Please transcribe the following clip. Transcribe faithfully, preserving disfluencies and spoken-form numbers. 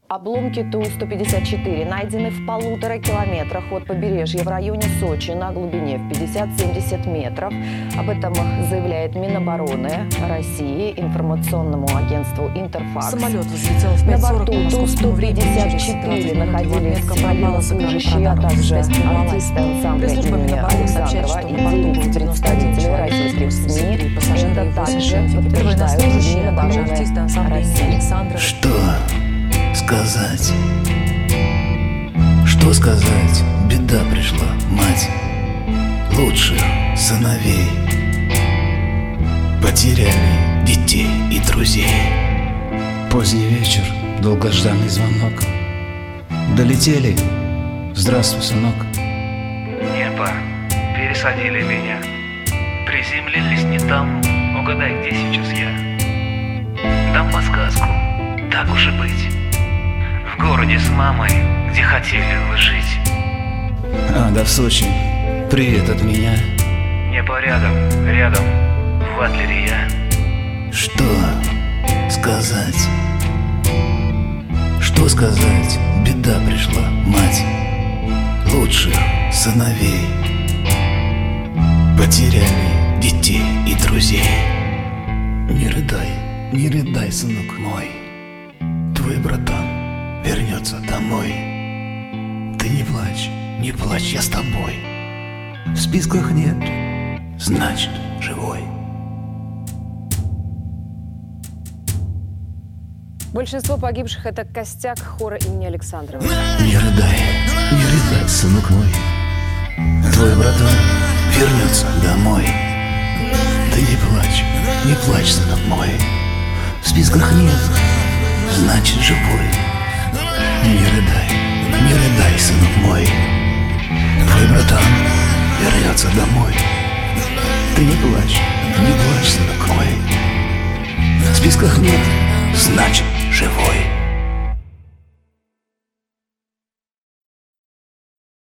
Обломки Ту сто пятьдесят четыре найдены в полутора километрах от побережья в районе Сочи на глубине в пятьдесят-семьдесят метров. Об этом заявляет Минобороны России информационному агентству «Интерфакс». Самолет взлетел в пять сорок по московскому времени. Ту сто пятьдесят четыре находились военнослужащие, а также артисты ансамбля имени Александрова и девять представителей российских СМИ. Это также подтверждают Минобороны России. Что сказать? Что сказать? Беда пришла, мать лучших сыновей. Потеряли детей и друзей. Поздний вечер, долгожданный звонок. Долетели. Здравствуй, сынок. Небо, пересадили меня. Приземлились не там. Угадай, где сейчас я. Дам подсказку, так уж и быть. В городе с мамой, где хотели вы жить. А, да в Сочи. Привет от меня. Небо рядом, рядом, в Адлере я. Что сказать? Что сказать? Беда пришла, мать лучших сыновей. Потеряли детей и друзей. Не рыдай, не рыдай, сынок мой. Твой братан вернется домой. Ты не плачь, не плачь, я с тобой. В списках нет, значит живой. Большинство погибших – это костяк хора имени Александрова. Не рыдай, не рыдай, сынок мой. Твой братан вернется домой. Ты не плачь, не плачь, сынок мой. В списках нет, значит живой. Не рыдай, не рыдай, сынок мой. Твой братан вернется домой. Ты не плачь, не плачь, сынок мой. В списках нет, значит живой.